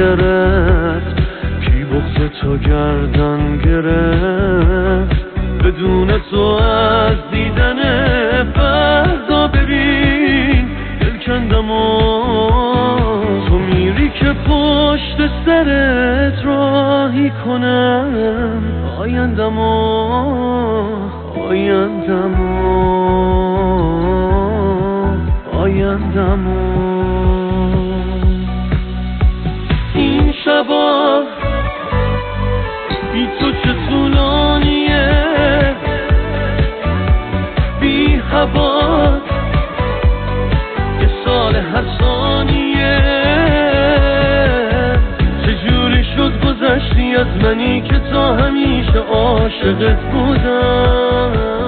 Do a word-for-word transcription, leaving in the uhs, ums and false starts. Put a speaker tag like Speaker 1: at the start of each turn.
Speaker 1: گرفت، کی بغض تو گردن گرفت. بدون تو از دیدن فردا ببین دل کندم و تو میری که پشت سرت راهی کنم آیندم و آیندم و آیندم و این شبا بی تو چه طولانیه، بی هوات یه سال هر ثانیه. چجوری شد گذشتی از منی که تا همیشه عاشقت بودم.